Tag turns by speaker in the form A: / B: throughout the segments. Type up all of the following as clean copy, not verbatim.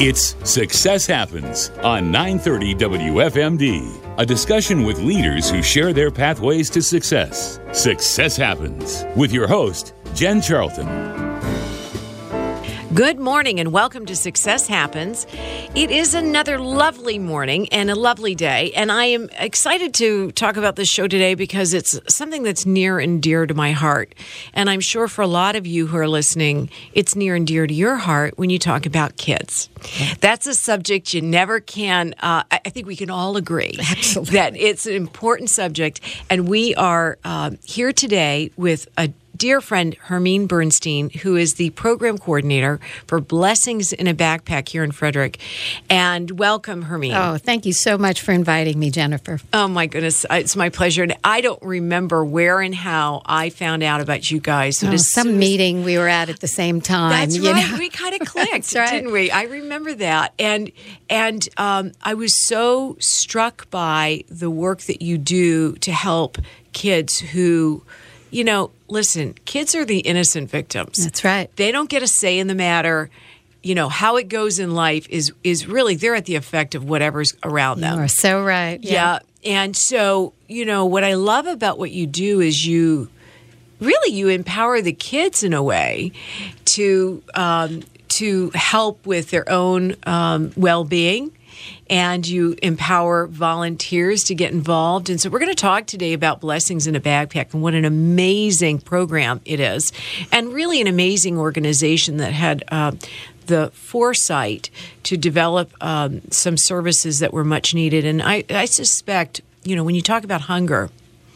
A: It's Success Happens on 930 WFMD, a discussion with leaders who share their pathways to success. Success Happens with your host, Jen Charlton.
B: Good morning and welcome to Success Happens. It is another lovely morning and a lovely day, and I am excited to talk about this show today because it's something that's near and dear to my heart. And I'm sure for a lot of you who are listening, it's near and dear to your heart when you talk about kids. That's a subject you never can, I think we can all agree that it's an important subject. And we are here today with a dear friend, Hermine Bernstein, who is the program coordinator for Blessings in a Backpack here in Frederick. And welcome, Hermine.
C: Oh, thank you so much for inviting me, Jennifer.
B: Oh, my goodness. It's my pleasure. And I don't remember where and how I found out about you guys. So
C: some meeting we were at the same time.
B: That's right.
C: Know?
B: We kind of clicked,
C: right.
B: Didn't we? I remember that. And I was so struck by the work that you do to help kids who, you know, listen, kids are the innocent victims.
C: That's right.
B: They don't get a say in the matter. You know, how it goes in life is really, they're at the effect of whatever's around them.
C: You are so right.
B: Yeah. And so, you know, what I love about what you do is you empower the kids in a way to help with their own well-being. And you empower volunteers to get involved. And so we're going to talk today about Blessings in a Backpack and what an amazing program it is. And really an amazing organization that had the foresight to develop some services that were much needed. And I suspect, you know, when you talk about hunger,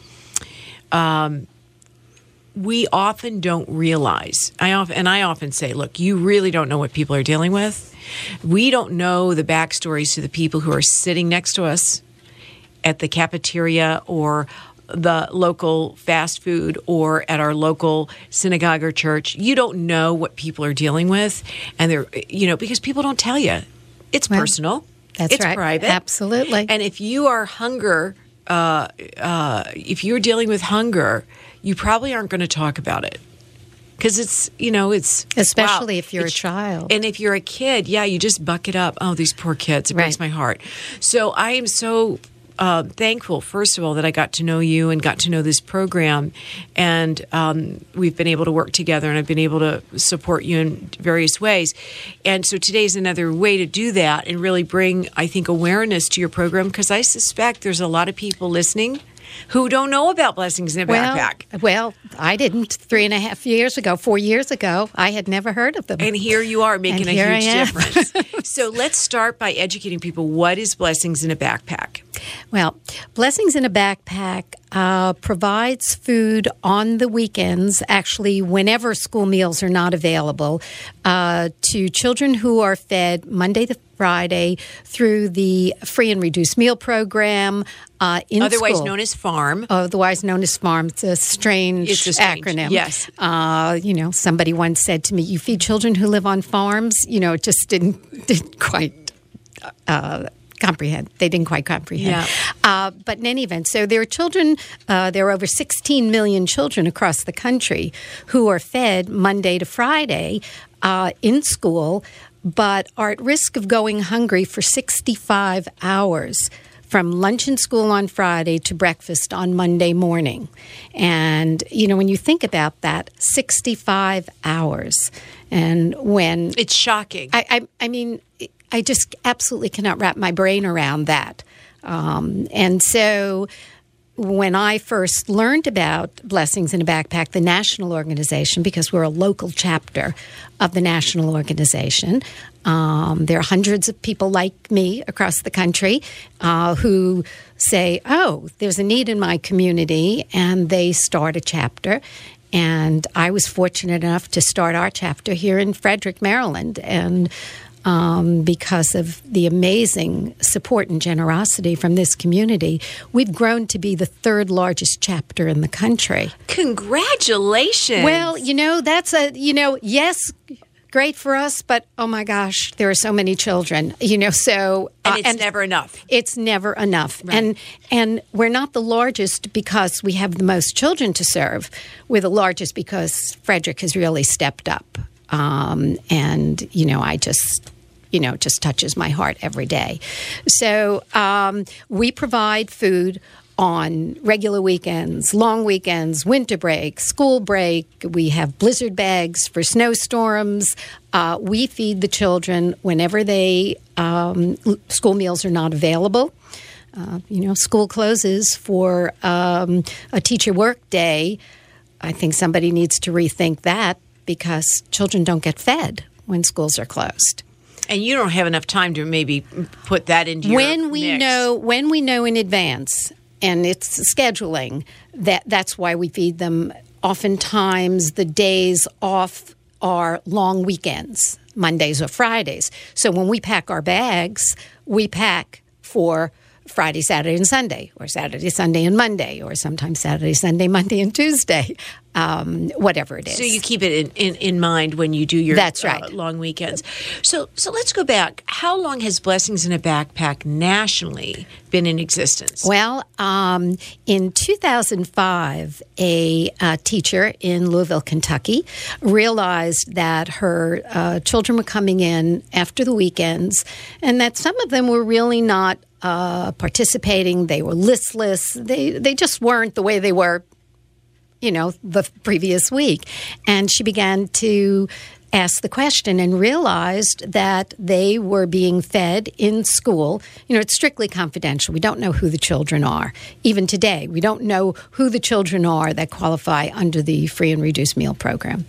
B: we often don't realize. I often say, look, you really don't know what people are dealing with. We don't know the backstories to the people who are sitting next to us at the cafeteria or the local fast food or at our local synagogue or church. You don't know what people are dealing with, and they're, you know, because people don't tell you. It's personal.
C: It's right.
B: Private.
C: Absolutely.
B: And if you are if you're dealing with hunger, you probably aren't going to talk about it. Because it's, you know, it's...
C: Especially if you're a child.
B: And if you're a kid, yeah, you just buck it up. Oh, these poor kids. It breaks my heart. So I am so thankful, first of all, that I got to know you and got to know this program. And we've been able to work together, and I've been able to support you in various ways. And so today's another way to do that and really bring, I think, awareness to your program, because I suspect there's a lot of people listening who don't know about Blessings in a Backpack.
C: Well, I didn't 4 years ago. I had never heard of them.
B: And here you are making a huge difference. So let's start by educating people. What is Blessings in a Backpack?
C: Well, Blessings in a Backpack provides food on the weekends, actually whenever school meals are not available, to children who are fed Monday to Friday through the free and reduced meal program in
B: otherwise
C: school.
B: known as FARM.
C: Otherwise known as FARM. It's a strange acronym.
B: Yes.
C: You know, somebody once said to me, "You feed children who live on farms." You know, it just didn't quite comprehend. They didn't quite comprehend.
B: Yeah.
C: But in any event, so there are children, there are over 16 million children across the country who are fed Monday to Friday in school, but are at risk of going hungry for 65 hours from lunch in school on Friday to breakfast on Monday morning. And, you know, when you think about that, 65 hours. And when...
B: It's shocking.
C: I mean, I just absolutely cannot wrap my brain around that. And so when I first learned about Blessings in a Backpack, the national organization, because we're a local chapter of the national organization, there are hundreds of people like me across the country who say, oh, there's a need in my community, and they start a chapter. And I was fortunate enough to start our chapter here in Frederick, Maryland. And because of the amazing support and generosity from this community, we've grown to be the third largest chapter in the country.
B: Congratulations.
C: Well, you know, that's yes, great for us, but oh my gosh, there are so many children, you know, so...
B: And it's never enough.
C: It's never enough.
B: Right.
C: And we're not the largest because we have the most children to serve. We're the largest because Frederick has really stepped up. And, you know, I just just touches my heart every day. So we provide food on regular weekends, long weekends, winter break, school break. We have blizzard bags for snowstorms. We feed the children whenever school meals are not available. School closes for a teacher work day. I think somebody needs to rethink that because children don't get fed when schools are closed.
B: And you don't have enough time to maybe put that into your
C: When we
B: mix.
C: know in advance, and it's scheduling, that's why we feed them. Oftentimes, the days off are long weekends, Mondays or Fridays. So when we pack our bags, we pack for Friday, Saturday, and Sunday, or Saturday, Sunday, and Monday, or sometimes Saturday, Sunday, Monday, and Tuesday, whatever it is.
B: So you keep it in mind when you do your
C: That's right.
B: Long weekends. So let's go back. How long has Blessings in a Backpack nationally been in existence?
C: Well, in 2005, a teacher in Louisville, Kentucky, realized that her children were coming in after the weekends and that some of them were really not participating. They were listless. They just weren't the way they were, the previous week. And she began to ask the question and realized that they were being fed in school. It's strictly confidential. We don't know who the children are. Even today, we don't know who the children are that qualify under the free and reduced meal program.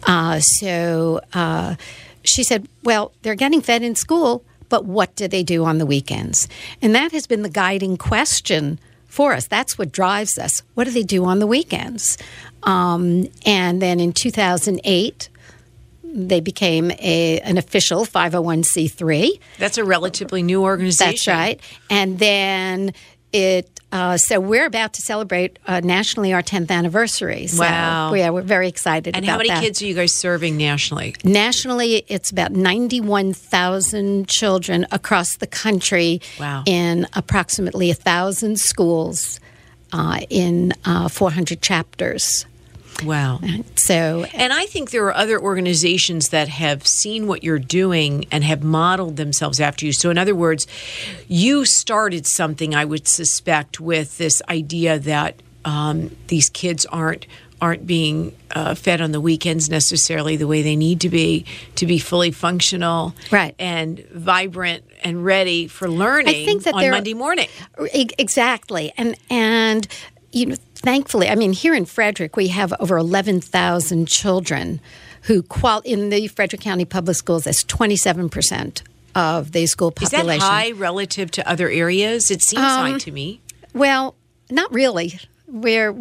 C: So she said, well, they're getting fed in school, but what do they do on the weekends? And that has been the guiding question for us. That's what drives us. What do they do on the weekends? And then in 2008, they became an official 501c3.
B: That's a relatively new organization.
C: That's right. And then so we're about to celebrate nationally our 10th anniversary. So,
B: wow.
C: Yeah, we're very excited
B: and
C: about that.
B: And how many kids are you guys serving nationally?
C: Nationally, it's about 91,000 children across the country.
B: Wow.
C: In approximately 1,000 schools in 400 chapters.
B: Wow. And I think there are other organizations that have seen what you're doing and have modeled themselves after you. So in other words, you started something, I would suspect, with this idea that these kids aren't being fed on the weekends necessarily the way they need to be fully functional,
C: right,
B: and vibrant and ready for learning. I think that on Monday morning.
C: Exactly. And thankfully, here in Frederick, we have over 11,000 children who in the Frederick County Public Schools. That's 27% of the school population.
B: Is that high relative to other areas? It seems high to me.
C: Well, not really. We're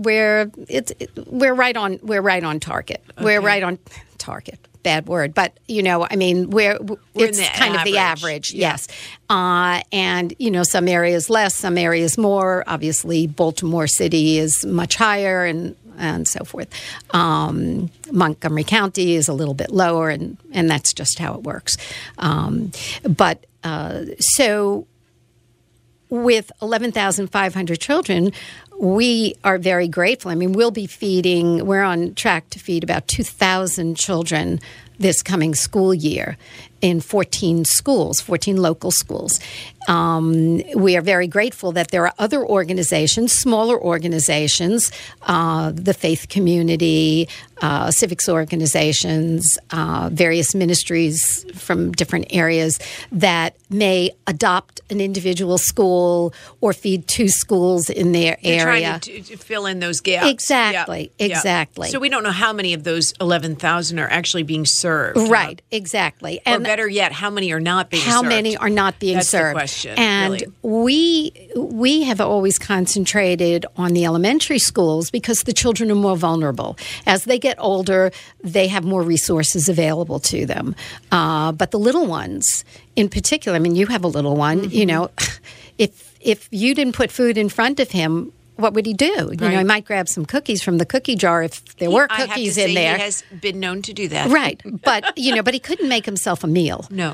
C: right on target.
B: Okay.
C: We're right on target. Bad word, but it's kind of the average.
B: Yeah.
C: Yes, and some areas less, some areas more. Obviously, Baltimore City is much higher, and so forth. Montgomery County is a little bit lower, and that's just how it works. So with 11,500 children, we are very grateful. We're on track to feed about 2,000 children this coming school year in 14 schools, 14 local schools. We are very grateful that there are other organizations, smaller organizations, the faith community, civics organizations, various ministries from different areas that may adopt an individual school or feed two schools in their area.
B: Trying to fill in those gaps.
C: Exactly,
B: yeah.
C: exactly.
B: So we don't know how many of those 11,000 are actually being served.
C: Right, exactly.
B: Or better yet, how many are not being served?
C: How many are not being
B: That's
C: served?
B: The question,
C: and
B: really.
C: we have always concentrated on the elementary schools because the children are more vulnerable. As they get older, they have more resources available to them. But the little ones, in particular, you have a little one.
B: Mm-hmm.
C: If you didn't put food in front of him, what would he do?
B: Right.
C: He might grab some cookies from the cookie jar if there were cookies in there.
B: He has been known to do that.
C: Right. But, but he couldn't make himself a meal.
B: No.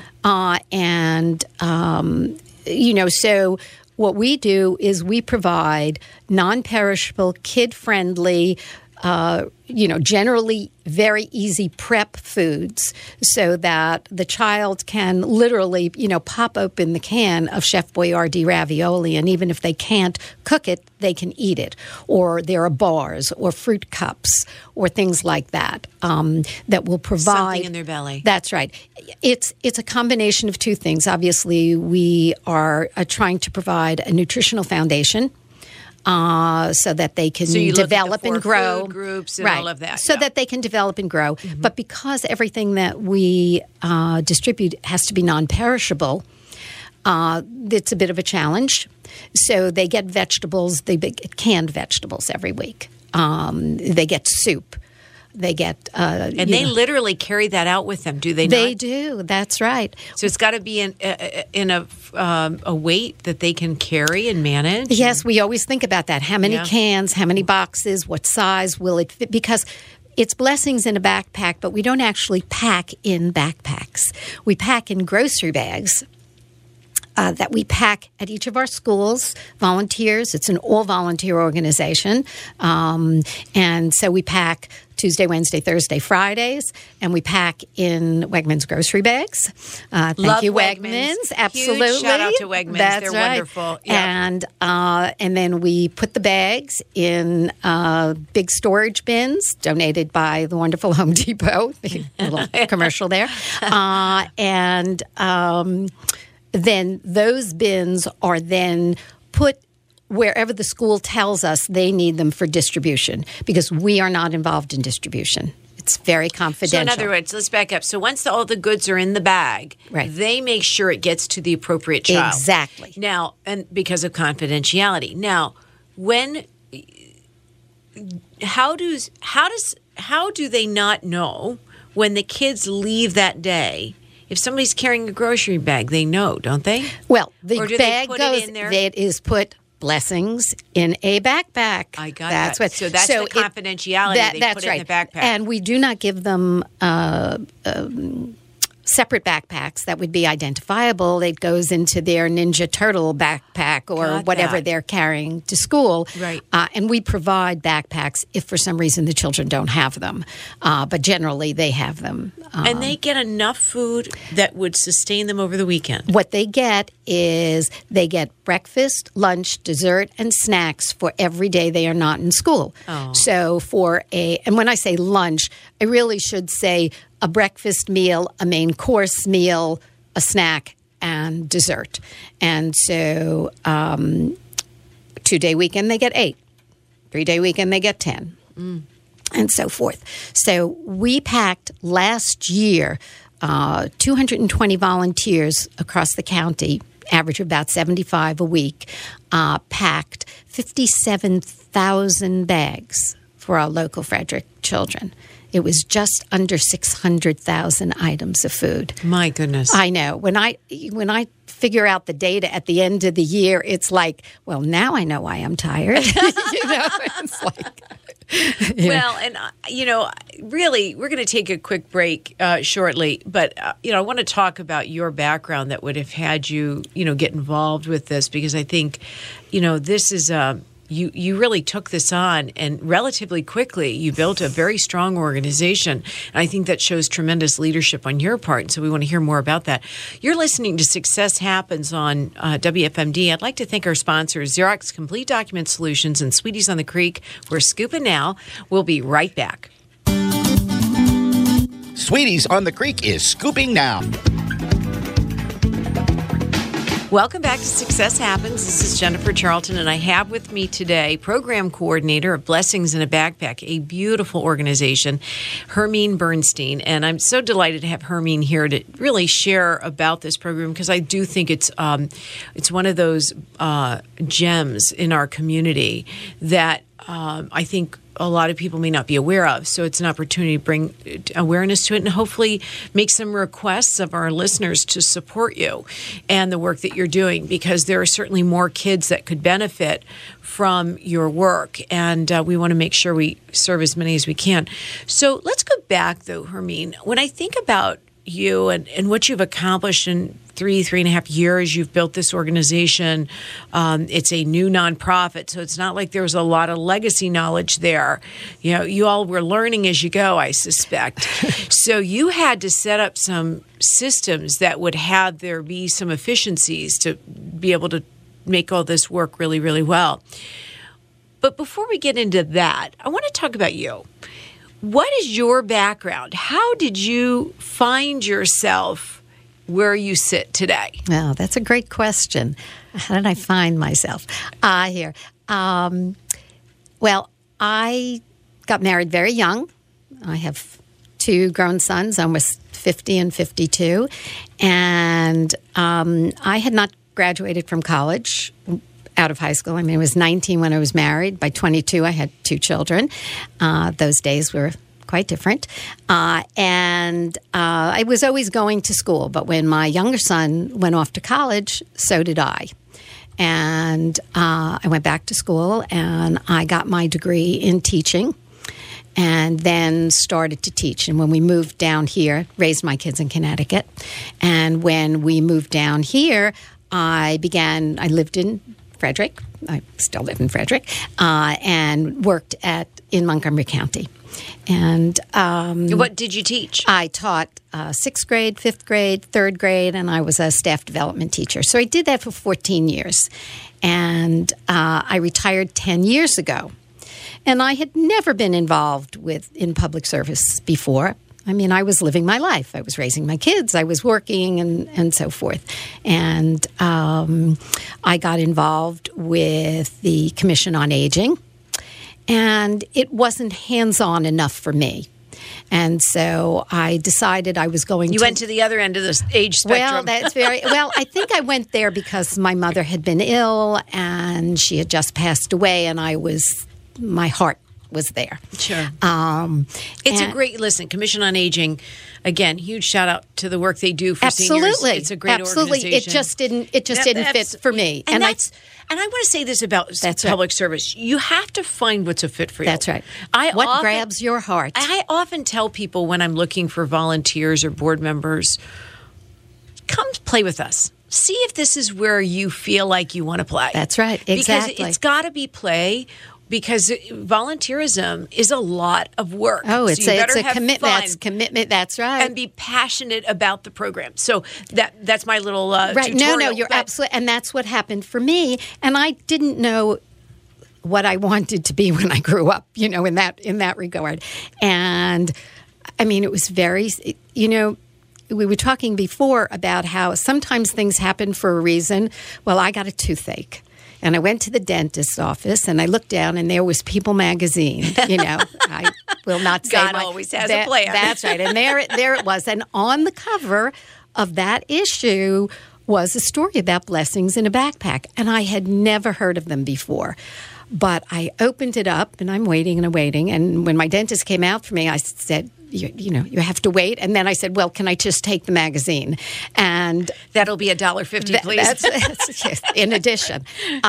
C: So what we do is we provide non-perishable, kid-friendly, generally very easy prep foods so that the child can literally, pop open the can of Chef Boyardee ravioli, and even if they can't cook it, they can eat it. Or there are bars or fruit cups or things like that that will provide
B: something in their belly.
C: That's right. It's a combination of two things. Obviously, we are trying to provide a nutritional foundation. So that they can develop and grow.
B: Food groups and all of that.
C: So that they can develop and grow. Mm-hmm. But because everything that we distribute has to be non-perishable, it's a bit of a challenge. So they get vegetables. They get canned vegetables every week. They get soup. They get
B: and they literally carry that out with them, do they not?
C: They do. That's right.
B: So it's got to be in a weight that they can carry and manage.
C: Yes, we always think about that. How many cans? How many boxes? What size will it fit? Because it's blessings in a backpack, but we don't actually pack in backpacks. We pack in grocery bags. That we pack at each of our schools, volunteers. It's an all-volunteer organization. And so we pack Tuesday, Wednesday, Thursday, Fridays, and we pack in Wegmans grocery bags. Thank you, Wegmans. Absolutely.
B: Huge shout out to Wegmans.
C: That's
B: They're wonderful.
C: Yep. And then we put the bags in big storage bins donated by the wonderful Home Depot. A little commercial there. Then those bins are then put wherever the school tells us they need them for distribution, because we are not involved in distribution. It's very confidential.
B: So in other words, let's back up. So once all the goods are in the bag, they make sure it gets to the appropriate child.
C: Exactly.
B: Now, and because of confidentiality. Now, how do they not know when the kids leave that day? If somebody's carrying a grocery bag, they know, don't they?
C: Well, the bag goes, it is put blessings in a backpack.
B: I got that. So that's the confidentiality. They put it in the backpack.
C: And we do not give them separate backpacks that would be identifiable. It goes into their Ninja Turtle backpack or whatever they're carrying to school.
B: Right.
C: And we provide backpacks if for some reason the children don't have them. But generally they have them.
B: And they get enough food that would sustain them over the weekend.
C: What they get is they get breakfast, lunch, dessert, and snacks for every day they are not in school.
B: Oh.
C: So and when I say lunch, I really should say a breakfast meal, a main course meal, a snack, and dessert. And so 2-day weekend, they get 8. 3-day weekend, they get 10. And so forth. So we packed last year 220 volunteers across the county, average of about 75 a week, packed 57,000 bags for our local Frederick children. It was just under 600,000 items of food.
B: My goodness.
C: I know. When I figure out the data at the end of the year, it's like, well, now I know why I'm tired. It's like...
B: Well, and, really, we're going to take a quick break shortly. But, I want to talk about your background that would have had you, get involved with this, because I think, this is you really took this on, and relatively quickly you built a very strong organization. And I think that shows tremendous leadership on your part. And so we want to hear more about that. You're listening to Success Happens on WFMD. I'd like to thank our sponsors, Xerox Complete Document Solutions and Sweeties on the Creek. We're scooping now. We'll be right back.
D: Sweeties on the Creek is scooping now.
B: Welcome back to Success Happens. This is Jennifer Charlton, and I have with me today Program Coordinator of Blessings in a Backpack, a beautiful organization, Hermine Bernstein. And I'm so delighted to have Hermine here to really share about this program, because I do think it's one of those gems in our community that I think a lot of people may not be aware of. So it's an opportunity to bring awareness to it and hopefully make some requests of our listeners to support you and the work that you're doing, because there are certainly more kids that could benefit from your work. And we want to make sure we serve as many as we can. So let's go back, though, Hermine. When I think about you and what you've accomplished in 3.5 years. You've built this organization. It's a new nonprofit, so it's not like there's a lot of legacy knowledge there. You know, you all were learning as you go, I suspect. So you had to set up some systems that would have there be some efficiencies to be able to make all this work really, really well. But before we get into that, I want to talk about you. What is your background? How did you find yourself where you sit today?
C: Oh, that's a great question. How did I find myself here? Well, I got married very young. I have 2 grown sons, almost 50 and 52. And I had not graduated from college, out of high school. I mean, I was 19 when I was married. By 22, I had 2 children. Those days were quite different. And I was always going to school. But when my younger son went off to college, so did I. And I went back to school, and I got my degree in teaching, and then started to teach. And when we moved down here, raised my kids in Connecticut. And when we moved down here, I lived in Frederick. I still live in Frederick, and worked in Montgomery County. And
B: what did you teach?
C: I taught 6th grade, 5th grade, 3rd grade, and I was a staff development teacher. So I did that for 14 years. And I retired 10 years ago. And I had never been involved in public service before. I mean, I was living my life. I was raising my kids. I was working and so forth. And I got involved with the Commission on Aging. And it wasn't hands-on enough for me. And so I decided I was going
B: You went to the other end of the age spectrum.
C: Well, that's well, I think I went there because my mother had been ill and she had just passed away, and my heart was there.
B: Sure. It's a great, Commission on Aging, again, huge shout out to the work they do for seniors. It's a great organization.
C: It just didn't fit for me.
B: And I want to say this about public service. You have to find what's a fit for you.
C: That's right. What grabs your heart?
B: I often tell people when I'm looking for volunteers or board members, come play with us. See if this is where you feel like you want to play.
C: That's right. Exactly.
B: Because it's got to be play. Because volunteerism is a lot of work.
C: Oh, it's a
B: commitment.
C: That's commitment. That's right.
B: And be passionate about the program. So that's my little
C: right.
B: tutorial.
C: No, you're absolutely, and that's what happened for me. And I didn't know what I wanted to be when I grew up. You know, in that regard. And I mean, it was very. You know, we were talking before about how sometimes things happen for a reason. Well, I got a toothache. And I went to the dentist's office, and I looked down, and there was People magazine. You know, I will not say
B: God always has a plan.
C: That's right. And there it was. And on the cover of that issue was a story about blessings in a backpack. And I had never heard of them before. But I opened it up, and I'm waiting and I'm waiting. And when my dentist came out for me, I said, you have to wait. And then I said, well, can I just take the magazine? And
B: that'll be $1.50, please.
C: That's in addition.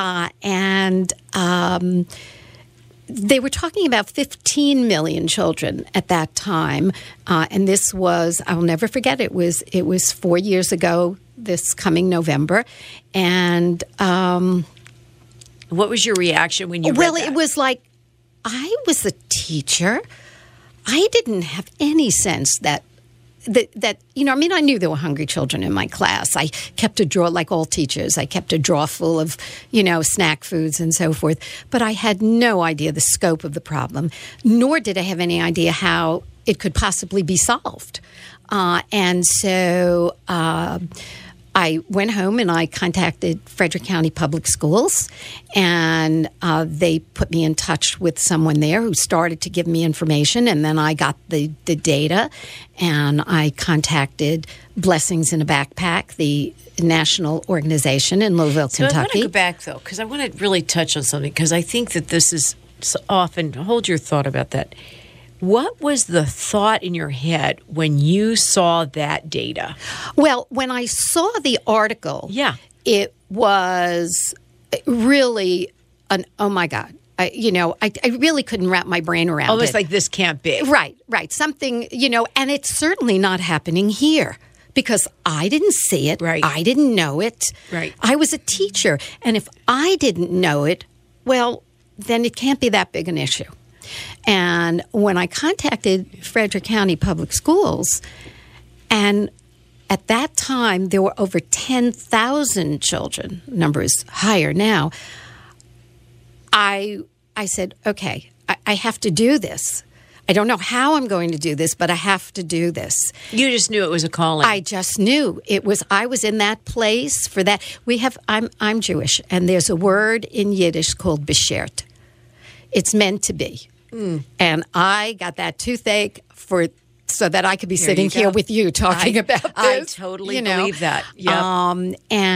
C: They were talking about 15 million children at that time. And this was, I will never forget, it was 4 years ago this coming November. And
B: what was your reaction when you read that?
C: It was like, I was a teacher. I didn't have any sense that I knew there were hungry children in my class. I kept a drawer, like all teachers. I kept a drawer full of, snack foods and so forth. But I had no idea the scope of the problem, nor did I have any idea how it could possibly be solved. And so I went home and I contacted Frederick County Public Schools, and they put me in touch with someone there who started to give me information, and then I got the data, and I contacted Blessings in a Backpack, the national organization in Louisville, Kentucky.
B: I want to go back, though, because I want to really touch on something, because I think that this is so often, hold your thought about that. What was the thought in your head when you saw that data?
C: Well, when I saw the article, it was really oh my God, I really couldn't wrap my brain around it.
B: Almost like this can't be.
C: Right. Something, and it's certainly not happening here because I didn't see it.
B: Right.
C: I didn't know it.
B: Right.
C: I was a teacher. And if I didn't know it, well, then it can't be that big an issue. And when I contacted Frederick County Public Schools, and at that time there were over 10,000 children, number is higher now, I said, okay, I have to do this. I don't know how I'm going to do this, but I have to do this.
B: You just knew it was a calling.
C: I just knew it was. I was in that place for that. I'm Jewish, and there's a word in Yiddish called beshert. It's meant to be. And I got that toothache so that I could be sitting here with you talking about this.
B: I totally believe that. Yep.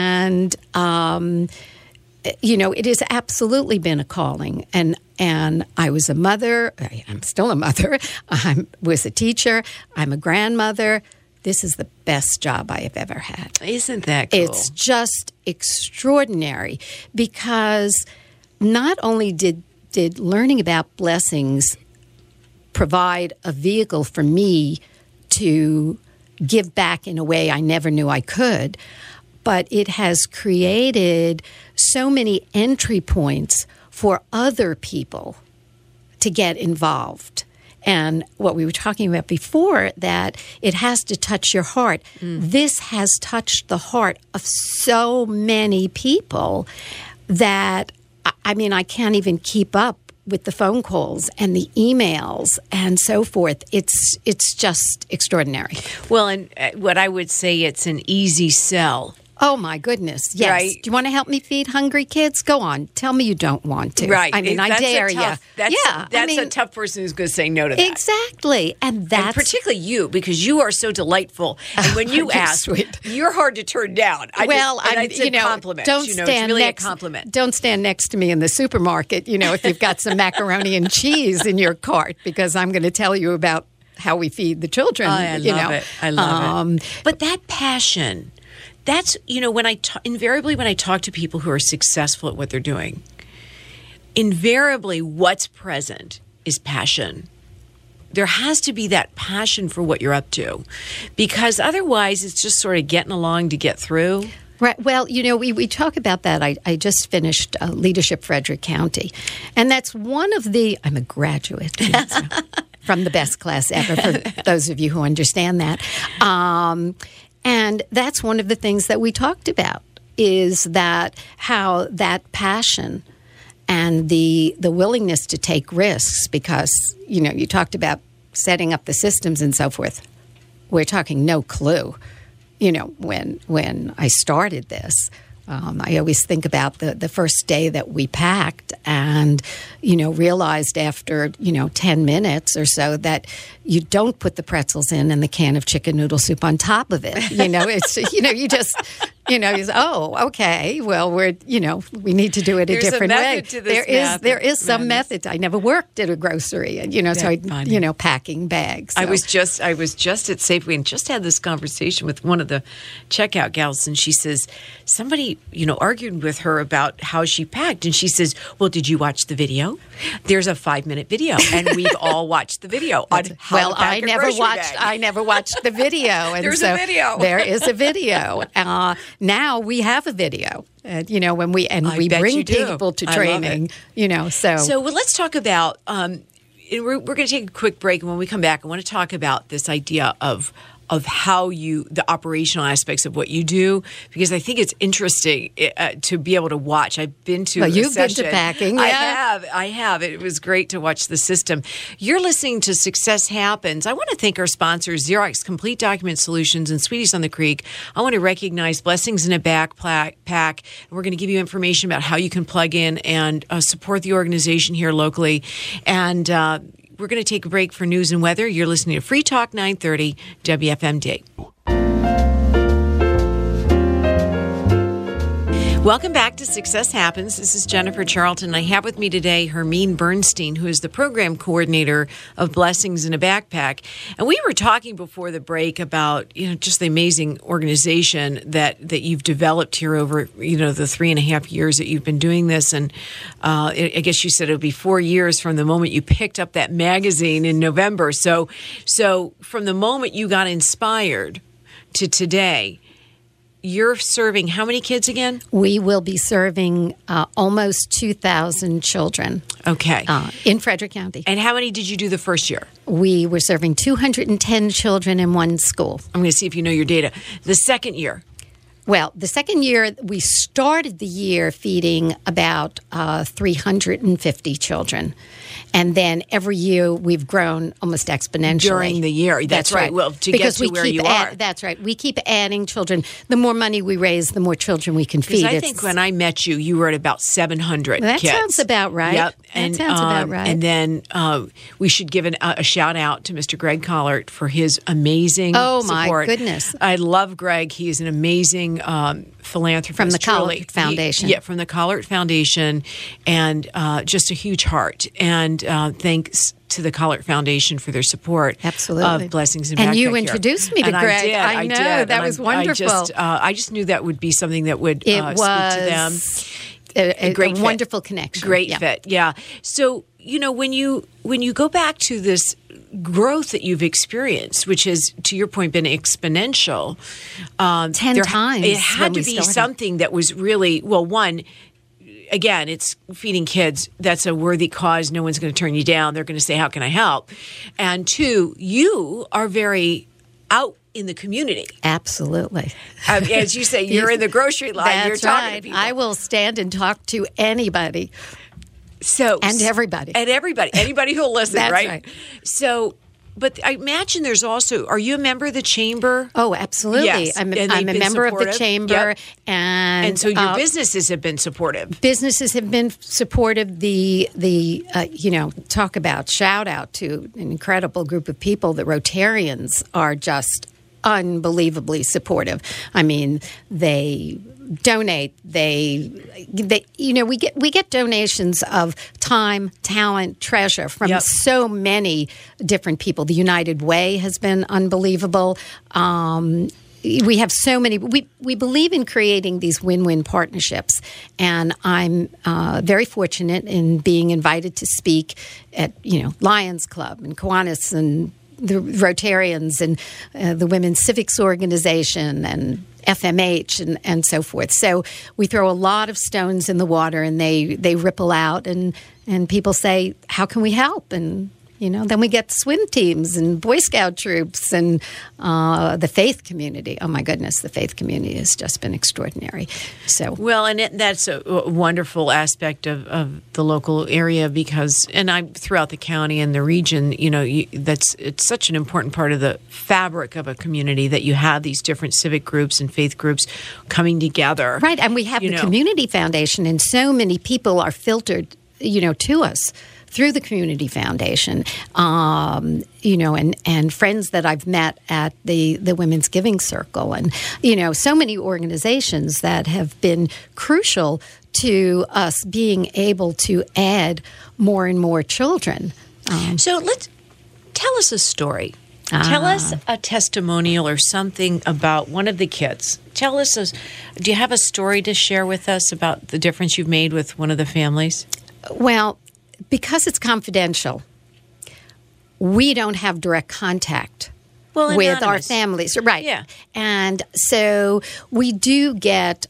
C: It has absolutely been a calling. And I was a mother. I'm still a mother. I was a teacher. I'm a grandmother. This is the best job I have ever had.
B: Isn't that cool?
C: It's just extraordinary because not only did learning about blessings provide a vehicle for me to give back in a way I never knew I could, but it has created so many entry points for other people to get involved. And what we were talking about before, that it has to touch your heart. This has touched the heart of so many people that, I can't even keep up with the phone calls and the emails and so forth. It's just extraordinary.
B: Well, and what I would say, it's an easy sell.
C: Oh, my goodness. Yes.
B: Right.
C: Do you want to help me feed hungry kids? Go on. Tell me you don't want to.
B: Right.
C: I dare you.
B: That's a tough person who's going to say no to that.
C: Exactly. And
B: particularly you, because you are so delightful. And when you ask, you're hard to turn down. It's a compliment. It's really a compliment.
C: Don't stand next to me in the supermarket, if you've got some macaroni and cheese in your cart, because I'm going to tell you about how we feed the children.
B: I love it. I love it. But that passion... That's, invariably when I talk to people who are successful at what they're doing, invariably what's present is passion. There has to be that passion for what you're up to, because otherwise it's just sort of getting along to get through.
C: Right. Well, we talk about that. I just finished Leadership Frederick County, and that's one of the, I'm a graduate from the best class ever, for those of you who understand that. And that's one of the things that we talked about, is that how that passion and the willingness to take risks, because, you talked about setting up the systems and so forth. We're talking no clue, when I started this. I always think about the first day that we packed and, realized after, 10 minutes or so that you don't put the pretzels in and the can of chicken noodle soup on top of it. It's, you just, you say, oh, okay, well, we need to do it a different way. There is some method. I never worked at a grocery, so I, packing bags. So.
B: I was just at Safeway and just had this conversation with one of the checkout gals, and she says, somebody, argued with her about how she packed. And she says, well, did you watch the video? There's a 5-minute video, and we've all watched the video on how to pack a grocery bag.
C: I never watched the video. And
B: There's a video.
C: There is a video. Now we have a video. When we bring people to training. So
B: let's talk about. We're going to take a quick break, and when we come back, I want to talk about this idea of how the operational aspects of what you do, because I think it's interesting to be able to watch. I've been to
C: you've been to packing. Yeah.
B: I have. It was great to watch the system. You're listening to Success Happens. I want to thank our sponsors, Xerox Complete Document Solutions and Sweeties on the Creek. I want to recognize Blessings in a Backpack. And we're going to give you information about how you can plug in and support the organization here locally. And we're going to take a break for news and weather. You're listening to Free Talk 930 WFMD. Welcome back to Success Happens. This is Jennifer Charlton. I have with me today Hermine Bernstein, who is the program coordinator of Blessings in a Backpack. And we were talking before the break about, just the amazing organization that you've developed here over, the 3.5 years that you've been doing this. And I guess you said it'll be 4 years from the moment you picked up that magazine in November. So from the moment you got inspired to today, you're serving how many kids again?
C: We will be serving almost 2,000 children.
B: Okay.
C: In Frederick County.
B: And how many did you do the first year?
C: We were serving 210 children in one school.
B: I'm going to see if you know your data. The second year?
C: Well, the second year, we started the year feeding about 350 children. And then every year we've grown almost exponentially.
B: During the year. That's right. Well,
C: because
B: get to where you are.
C: That's right. We keep adding children. The more money we raise, the more children we can feed.
B: Because I think when I met you, you were at about 700
C: that
B: kids.
C: That sounds about right.
B: Yep.
C: That sounds about right.
B: And then we should give a shout out to Mr. Greg Collart for his amazing support.
C: My goodness.
B: I love Greg. He is an amazing philanthropist.
C: From the Collart Foundation.
B: From the Collart Foundation, and just a huge heart. And thanks to the Collart Foundation for their support.
C: Absolutely.
B: Of Blessings in Backpack.
C: And you introduced me to Greg.
B: I
C: know.
B: did.
C: That was wonderful.
B: I just knew that would be something that would speak to them.
C: A
B: great
C: wonderful connection.
B: Great fit. Yeah. So, when you go back to this growth that you've experienced, which has, to your point, been exponential.
C: 10 times.
B: It had to be something that was really, one, again, it's feeding kids. That's a worthy cause. No one's going to turn you down. They're going to say, how can I help? And two, you are very out in the community.
C: Absolutely.
B: As you say, you're in the grocery line.
C: That's
B: you're talking
C: right.
B: to people.
C: I will stand and talk to anybody. And everybody.
B: Anybody who'll listen,
C: That's
B: right? So, but I imagine there's also, are you a member of the chamber?
C: Oh, absolutely.
B: Yes.
C: I'm a member of the chamber.
B: Yep.
C: And
B: so your businesses have been supportive.
C: Businesses have been supportive. Talk about shout out to an incredible group of people. The Rotarians are just unbelievably supportive. I mean, they donate. We get donations of time, talent, treasure from so many different people. The United Way has been unbelievable. We have so many. We believe in creating these win-win partnerships, and I'm very fortunate in being invited to speak at Lions Club and Kiwanis and the Rotarians and the Women's Civics Organization and FMH and so forth. So we throw a lot of stones in the water, and they ripple out, and people say, how can we help? And then we get swim teams and Boy Scout troops and the faith community. Oh, my goodness, the faith community has just been extraordinary. So
B: that's a wonderful aspect of the local area because, and I'm throughout the county and the region, it's such an important part of the fabric of a community that you have these different civic groups and faith groups coming together.
C: Right, and we have the Community Foundation, and so many people are filtered, to us through the Community Foundation, and friends that I've met at the Women's Giving Circle, and so many organizations that have been crucial to us being able to add more and more children.
B: So tell us a story. Tell us a testimonial or something about one of the kids. Tell us, do you have a story to share with us about the difference you've made with one of the families?
C: Well, because it's confidential, we don't have direct contact with our families. Right.
B: Yeah.
C: And so we do get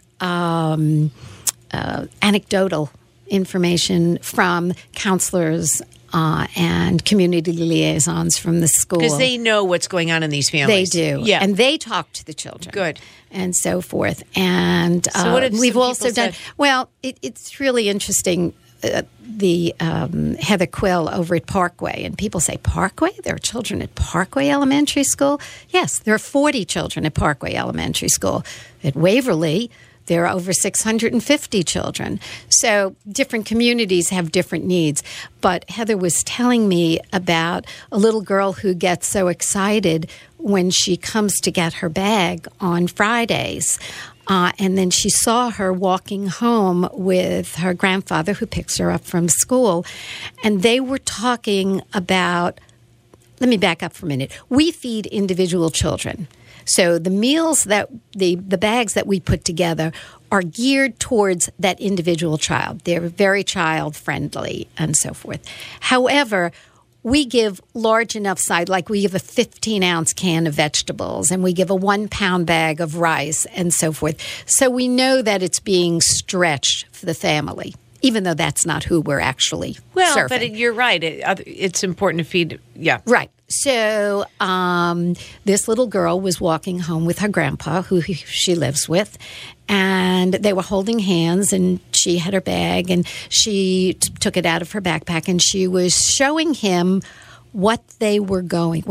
C: anecdotal information from counselors and community liaisons from the school.
B: Because they know what's going on in these families.
C: They do.
B: Yeah.
C: And they talk to the children.
B: Good.
C: And so forth. And
B: so what have
C: we've also done,
B: said?
C: Well, it's really interesting. The Heather Quill over at Parkway, and people say, Parkway? There are children at Parkway Elementary School? Yes, there are 40 children at Parkway Elementary School. At Waverly, there are over 650 children. So different communities have different needs. But Heather was telling me about a little girl who gets so excited when she comes to get her bag on Fridays. And then she saw her walking home with her grandfather who picks her up from school. And they were talking about, let me back up for a minute. We feed individual children. So the meals that the bags that we put together are geared towards that individual child. They're very child friendly and so forth. However, we give large enough size, like we give a 15-ounce can of vegetables and we give a 1-pound bag of rice and so forth. So we know that it's being stretched for the family, even though that's not who we're actually serving.
B: But you're right. It's important to feed,
C: Right. So this little girl was walking home with her grandpa, who she lives with, and they were holding hands, and she had her bag, and she took it out of her backpack, and she was showing him what they were going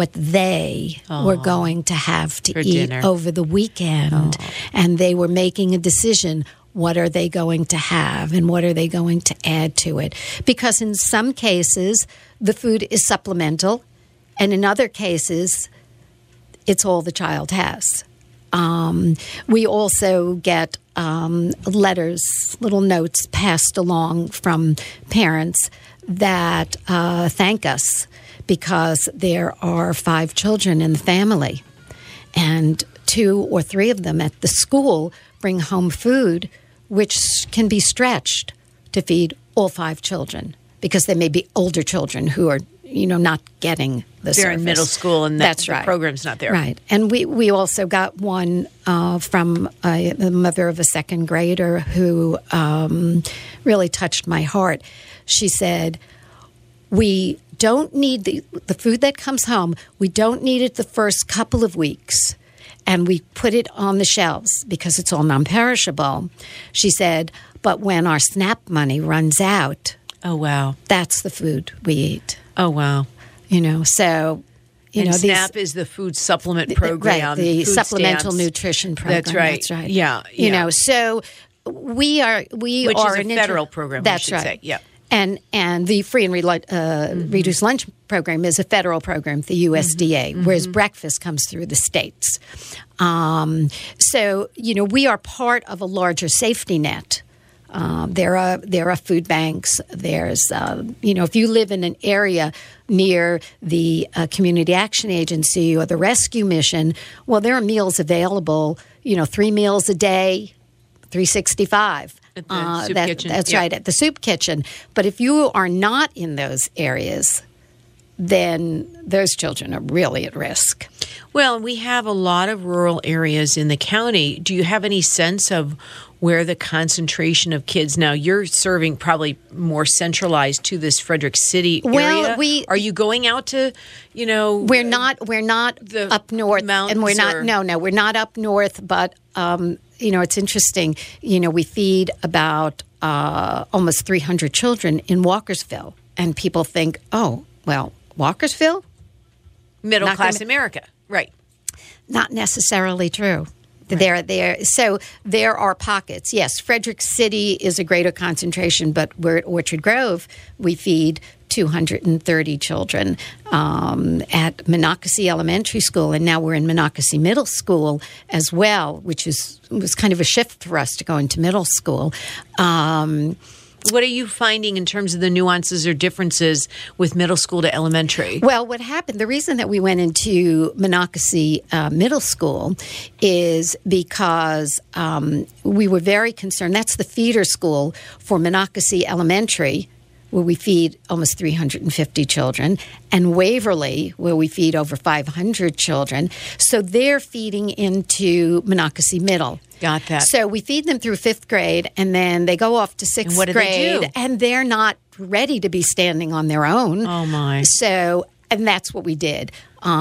C: to have to eat
B: dinner
C: over the weekend, and they were making a decision. What are they going to have, and what are they going to add to it? Because in some cases, the food is supplemental, and in other cases, it's all the child has. We also get letters, little notes passed along from parents that thank us because there are 5 children in the family, and 2 or 3 of them at the school bring home food which can be stretched to feed all 5 children, because there may be older children who are, not getting the service.
B: They're in middle school and
C: that's
B: the
C: right.
B: program's not there.
C: Right. And we also got one from the mother of a second grader who really touched my heart. She said, we don't need the food that comes home, we don't need it the first couple of weeks. And we put it on the shelves because it's all non-perishable. She said, but when our SNAP money runs out,
B: oh, wow,
C: that's the food we eat.
B: Oh, wow.
C: So,
B: SNAP is the food supplement program.
C: Right, the
B: food
C: supplemental
B: stamps.
C: nutrition program.
B: That's right.
C: That's right.
B: Yeah.
C: So we are
B: Which is a federal program,
C: that's
B: we should
C: right.
B: say. Yeah.
C: And the free and reduced lunch program is a federal program, the USDA, whereas breakfast comes through the states. So, we are part of a larger safety net. There are food banks. There's, if you live in an area near the Community Action Agency or the Rescue Mission, well, there are meals available, 3 meals a day, 365.
B: At the soup kitchen.
C: That's right, at the soup kitchen. But if you are not in those areas, then those children are really at risk.
B: Well, we have a lot of rural areas in the county. Do you have any sense of where the concentration of kids? Now, you're serving probably more centralized to this Frederick City area.
C: Well,
B: are you going out to,
C: We're not up north, and we're not. No, we're not up north. But it's interesting. We feed about almost 300 children in Walkersville, and people think, oh, well, Walkersville,
B: middle class America, right?
C: Not necessarily true. Right. So there are pockets. Yes, Frederick City is a greater concentration, but we're at Orchard Grove. We feed 230 children at Monocacy Elementary School, and now we're in Monocacy Middle School as well, which was kind of a shift for us to go into middle school.
B: What are you finding in terms of the nuances or differences with middle school to elementary?
C: Well, what happened, the reason that we went into Monocacy Middle School is because we were very concerned. That's the feeder school for Monocacy Elementary, where we feed almost 350 children, and Waverly, where we feed over 500 children. So they're feeding into Monocacy Middle.
B: Got that.
C: So we feed them through 5th grade, and then they go off to 6th
B: and what do
C: grade,
B: they do?
C: And they're not ready to be standing on their own.
B: Oh, my.
C: So, and that's what we did.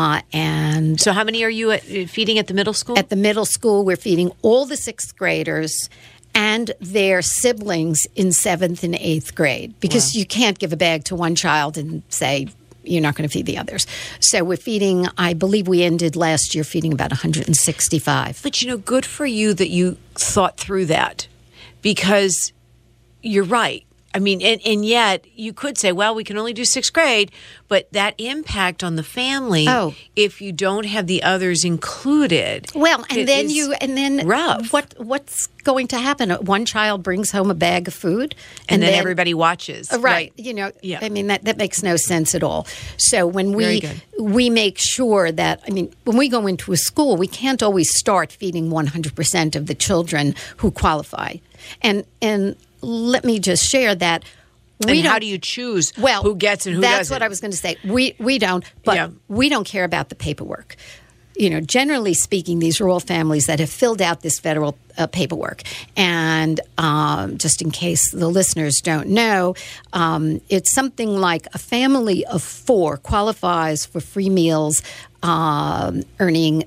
C: And
B: so how many are you feeding at the middle school?
C: At the middle school, we're feeding all the 6th graders and their siblings in 7th and 8th grade, because you can't give a bag to one child and say, you're not going to feed the others. So we're feeding, I believe we ended last year feeding about 165.
B: But, good for you that you thought through that, because you're right. I mean, and yet you could say, well, we can only do 6th grade, but that impact on the family, if you don't have the others included.
C: Well, and then
B: rough.
C: What's going to happen? One child brings home a bag of food,
B: and then everybody watches.
C: Right. I mean, that makes no sense at all. So when we make sure that, I mean, when we go into a school, we can't always start feeding 100% of the children who qualify. And let me just share that.
B: How do you choose who gets and who doesn't?
C: That's what I was going to say. We don't, but we don't care about the paperwork. Generally speaking, these are all families that have filled out this federal paperwork. And just in case the listeners don't know, it's something like a family of 4 qualifies for free meals, earning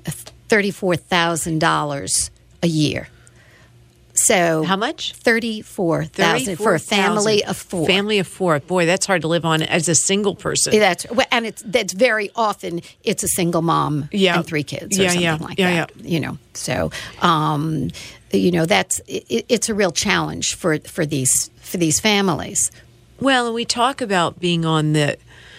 C: $34,000 a year. So
B: how much?
C: $34,000 for a family of 4.
B: Family of 4. Boy, that's hard to live on as a single person.
C: That's very often it's a single mom and 3 kids or something like that. So that's it's a real challenge for these families.
B: Well, and we talk about being on the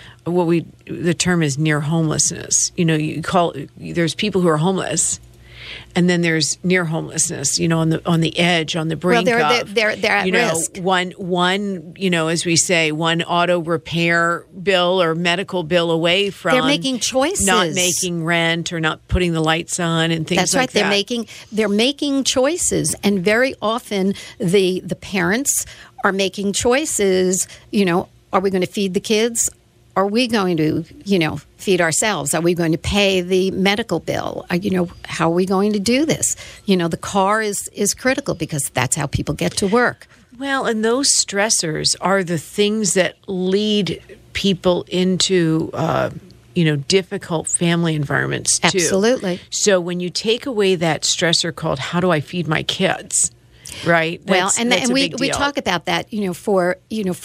B: term is near homelessness. There's people who are homeless. And then there's near homelessness, on the edge, on the brink.
C: Well, they're at risk.
B: One, as we say, one auto repair bill or medical bill away from.
C: They're making choices,
B: not making rent or not putting the lights on and things
C: That's
B: like
C: right.
B: that.
C: They're making choices, and very often the parents are making choices. Are we going to feed the kids? Are we going to, feed ourselves? Are we going to pay the medical bill? How are we going to do this? The car is critical because that's how people get to work.
B: Well, and those stressors are the things that lead people into, difficult family environments too.
C: Absolutely.
B: So when you take away that stressor called, how do I feed my kids? Right.
C: That's we talk about that, for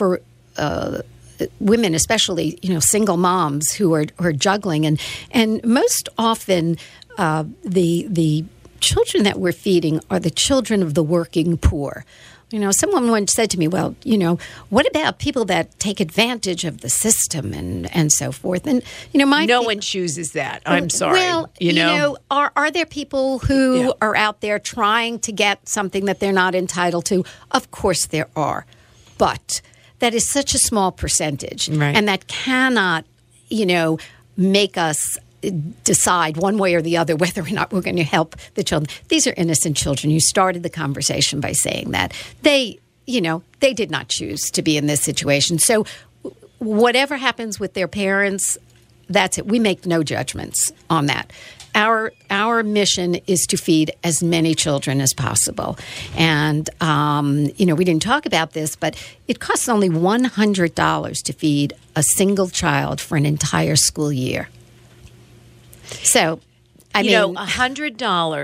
C: women, especially, single moms who are juggling, and most often the children that we're feeding are the children of the working poor. Someone once said to me, well, what about people that take advantage of the system and so forth? And,
B: no one chooses that. I'm sorry.
C: Well, are there people who are out there trying to get something that they're not entitled to? Of course there are. But that is such a small percentage.
B: Right.
C: And that cannot, make us decide one way or the other whether or not we're going to help the children. These are innocent children. You started the conversation by saying that. They did not choose to be in this situation. So whatever happens with their parents, that's it. We make no judgments on that. Our mission is to feed as many children as possible. And, we didn't talk about this, but it costs only $100 to feed a single child for an entire school year. So,
B: $100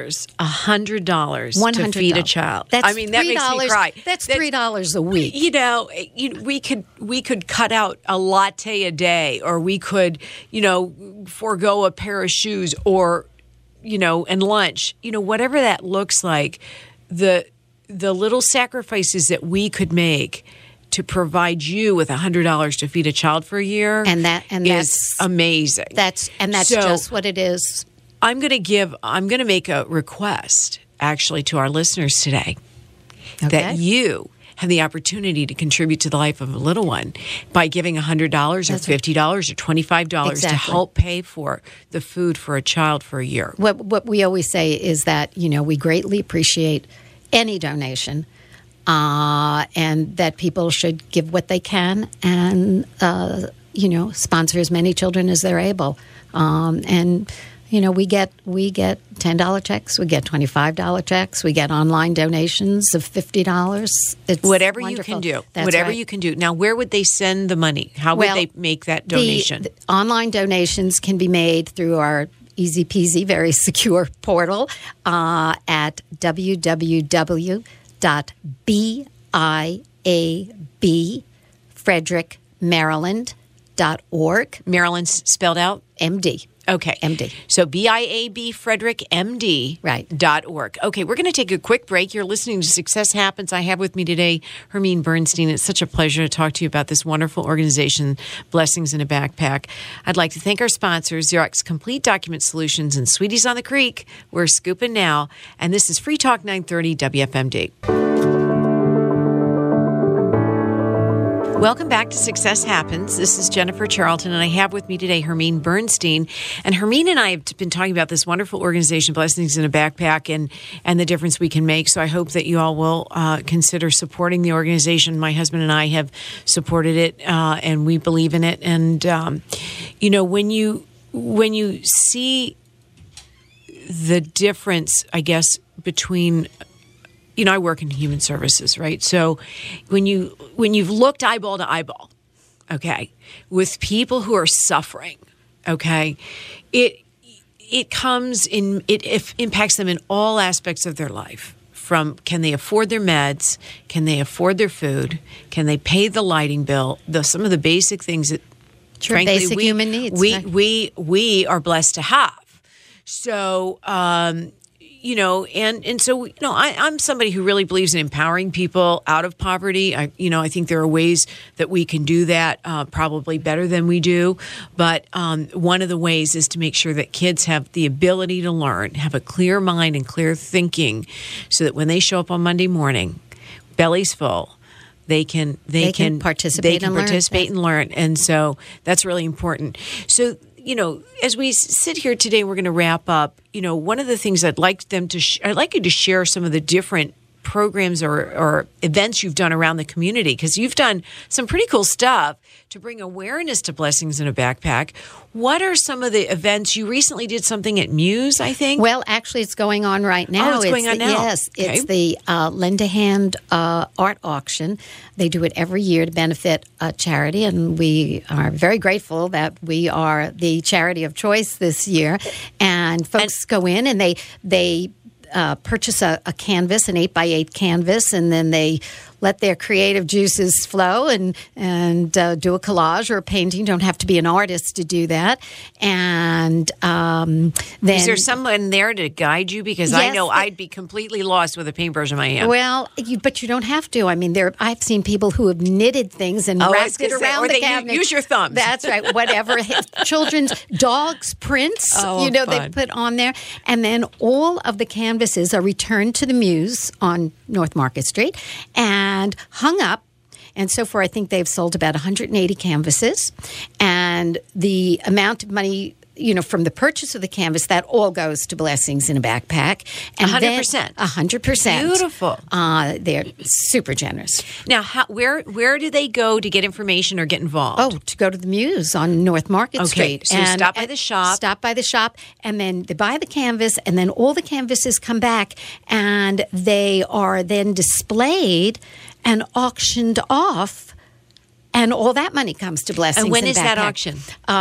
B: to feed a child.
C: That
B: makes me cry.
C: That's $3 a week.
B: We could cut out a latte a day, or we could, forego a pair of shoes, or, and lunch. Whatever that looks like, the little sacrifices that we could make to provide you with $100 to feed a child for a year, that's amazing.
C: That's just what it is.
B: I'm going to make a request actually to our listeners today that you have the opportunity to contribute to the life of a little one by giving $100 or $50 or $25 to help pay for the food for a child for a year.
C: What we always say is that, we greatly appreciate any donation, and that people should give what they can and, sponsor as many children as they're able. We get $10 checks, we get $25 checks, we get online donations of $50. It's
B: whatever
C: wonderful.
B: You can do.
C: That's
B: whatever
C: right.
B: you can do. Now, where would they send the money? How would they make that donation?
C: The online donations can be made through our easy peasy, very secure portal at www.BIAB, Frederick, Maryland, BiabFrederick.org.
B: Marilyn's spelled out?
C: MD.
B: Okay.
C: MD.
B: So BIAB Frederick MD.
C: Right.
B: .org. Okay, we're going to take a quick break. You're listening to Success Happens. I have with me today Hermine Bernstein. It's such a pleasure to talk to you about this wonderful organization, Blessings in a Backpack. I'd like to thank our sponsors, Xerox Complete Document Solutions and Sweeties on the Creek. We're scooping now. And this is Free Talk 930 WFMD. Welcome back to Success Happens. This is Jennifer Charlton, and I have with me today Hermine Bernstein. And Hermine and I have been talking about this wonderful organization, Blessings in a Backpack, and the difference we can make. So I hope that you all will consider supporting the organization. My husband and I have supported it, and we believe in it. And, when you see the difference, I guess, between I work in human services, right? So when you've looked eyeball to eyeball, okay, with people who are suffering, okay, it comes in, it impacts them in all aspects of their life. From can they afford their meds? Can they afford their food? Can they pay the lighting bill? Some of the basic things that, frankly,
C: basic human needs.
B: We are blessed to have. So. I'm somebody who really believes in empowering people out of poverty. I think there are ways that we can do that probably better than we do. But one of the ways is to make sure that kids have the ability to learn, have a clear mind and clear thinking, so that when they show up on Monday morning, bellies full, they can participate and learn. And so that's really important. So, as we sit here today, we're going to wrap up. One of the things I'd like them to, I'd like you to share some of the different programs or events you've done around the community, because you've done some pretty cool stuff to bring awareness to Blessings in a Backpack. What are some of the events? You recently did something at Muse, I think.
C: Well, actually, it's going on right now.
B: Oh, it's going on now.
C: Yes,
B: okay.
C: It's the Lend a Hand art auction. They do it every year to benefit a charity, and we are very grateful that we are the charity of choice this year. And folks go in and they purchase a canvas, an 8x8 canvas, and then they let their creative juices flow and do a collage or a painting. Don't have to be an artist to do that. And then,
B: is there someone there to guide you? Because yes, I know I'd be completely lost with a paintbrush in my hand.
C: Well, but you don't have to. I mean, I've seen people who have knitted things and wrapped it around the cabinet.
B: Use your thumbs.
C: That's right. Whatever. Children's dogs' prints, they put on there. And then all of the canvases are returned to the Muse on North Market Street and hung up. And so far, I think they've sold about 180 canvases. And the amount of money, from the purchase of the canvas, that all goes to Blessings in a Backpack. And
B: 100%.
C: 100%.
B: Beautiful.
C: They're super generous.
B: Now, where do they go to get information or get involved?
C: Oh, to go to the Muse on North Market Street.
B: So stop by the shop.
C: Stop by the shop, and then they buy the canvas, and then all the canvases come back, and they are then displayed and auctioned off, and all that money comes to Blessings.
B: And when is that
C: auction?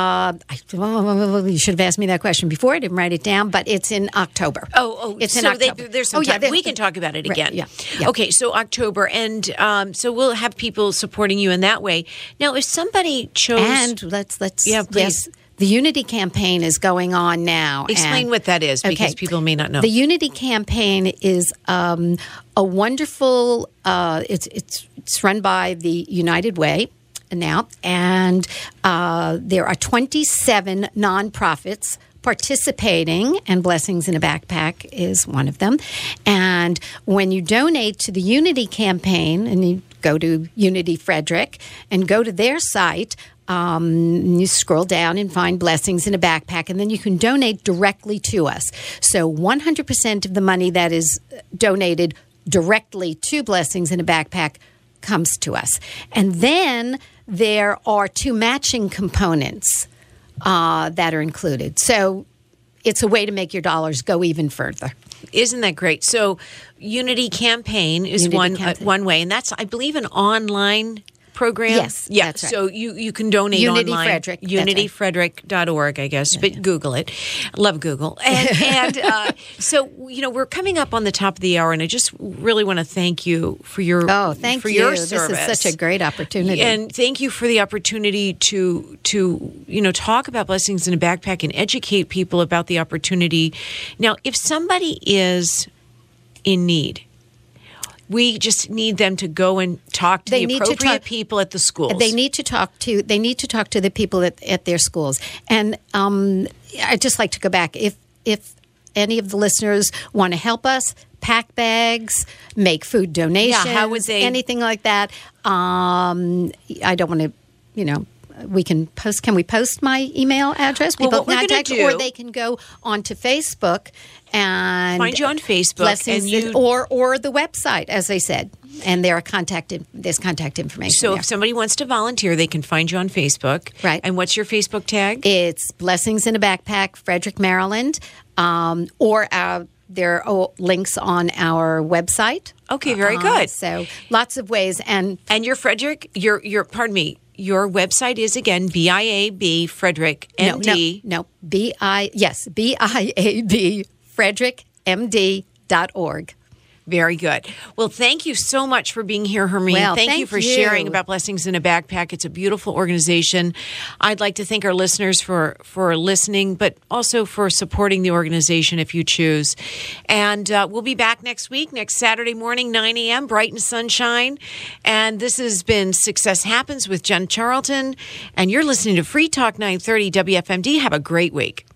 B: auction?
C: You should have asked me that question before. I didn't write it down, but it's in October.
B: It's in October. There's some time. We can talk about it again.
C: Yeah.
B: Okay, so October, and so we'll have people supporting you in that way. Now, if somebody chose,
C: and let's
B: please.
C: Yes. The Unity Campaign is going on now.
B: Explain what that is, because people may not know.
C: The Unity Campaign is a wonderful. It's run by the United Way now, and there are 27 nonprofits participating, and Blessings in a Backpack is one of them. And when you donate to the Unity Campaign, and you go to Unity Frederick and go to their site, you scroll down and find Blessings in a Backpack, and then you can donate directly to us. So 100% of the money that is donated directly to Blessings in a Backpack comes to us. And then there are 2 matching components that are included. So it's a way to make your dollars go even further.
B: Isn't that great? So Unity Campaign is one way, and that's, I believe, an online program?
C: Yes,
B: Yeah.
C: that's right.
B: So you can donate
C: Unity
B: online.
C: Frederick, that's right.
B: UnityFrederick.org, I guess, but Google it. Love Google. And so, we're coming up on the top of the hour, and I just really want to thank you for your
C: thank
B: for
C: you.
B: your
C: This
B: service.
C: is such a great opportunity.
B: And thank you for the opportunity to talk about Blessings in a Backpack and educate people about the opportunity. Now, if somebody is in need, we just need them to go and talk to the appropriate people at the schools.
C: They need to talk to the people at their schools. And I'd just like to go back. If any of the listeners want to help us pack bags, make food donations,
B: how would they,
C: anything like that? I don't want to, we can post. Can we post my email address?
B: Well, what
C: can
B: we're going
C: contact,
B: to do,
C: or they can go onto Facebook and
B: find you on Facebook,
C: Blessings,
B: and
C: or the website, as I said, and there's contact information.
B: So
C: there.
B: if somebody wants to volunteer, they can find you on Facebook.
C: Right.
B: And what's your Facebook tag?
C: It's Blessings in a Backpack, Frederick, Maryland, or there are links on our website.
B: Okay, very good.
C: So lots of ways, and
B: your Frederick, pardon me. Your website is again BIAB Frederick MD.
C: No, BIAB FrederickMD.org.
B: Very good. Well, thank you so much for being here, Hermine.
C: Well,
B: thank you for sharing about Blessings in a Backpack. It's a beautiful organization. I'd like to thank our listeners for listening, but also for supporting the organization if you choose. And we'll be back next week, next Saturday morning, 9 a.m., bright and sunshine. And this has been Success Happens with Jen Charlton. And you're listening to Free Talk 930 WFMD. Have a great week.